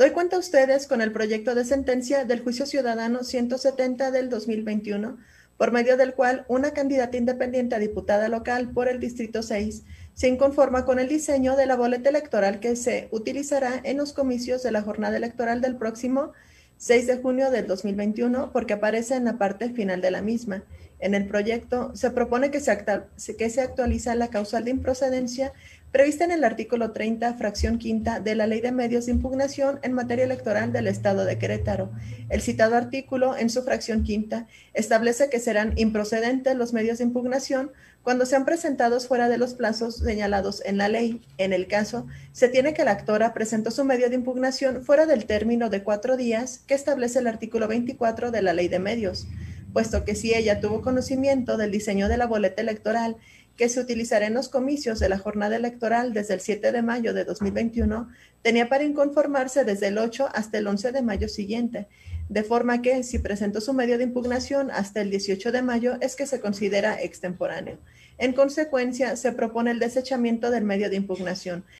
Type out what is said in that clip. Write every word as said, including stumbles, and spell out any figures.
Doy cuenta a ustedes con el proyecto de sentencia del Juicio Ciudadano ciento setenta del dos mil veintiuno, por medio del cual una candidata independiente a diputada local por el Distrito seis se inconforma con el diseño de la boleta electoral que se utilizará en los comicios de la jornada electoral del próximo seis de junio del dos mil veintiuno, porque aparece en la parte final de la misma. En el proyecto se propone que se, acta, que se actualiza la causal de improcedencia prevista en el artículo treinta, fracción quinta de la Ley de Medios de Impugnación en materia electoral del Estado de Querétaro. El citado artículo, en su fracción quinta, establece que serán improcedentes los medios de impugnación cuando sean presentados fuera de los plazos señalados en la ley. En el caso, se tiene que la actora presentó su medio de impugnación fuera del término de cuatro días que establece el artículo veinticuatro de la Ley de Medios, puesto que si ella tuvo conocimiento del diseño de la boleta electoral que se utilizará en los comicios de la jornada electoral desde el siete de mayo de dos mil veintiuno, tenía para inconformarse desde el ocho hasta el once de mayo siguiente, de forma que si presentó su medio de impugnación hasta el dieciocho de mayo es que se considera extemporáneo. En consecuencia, se propone el desechamiento del medio de impugnación.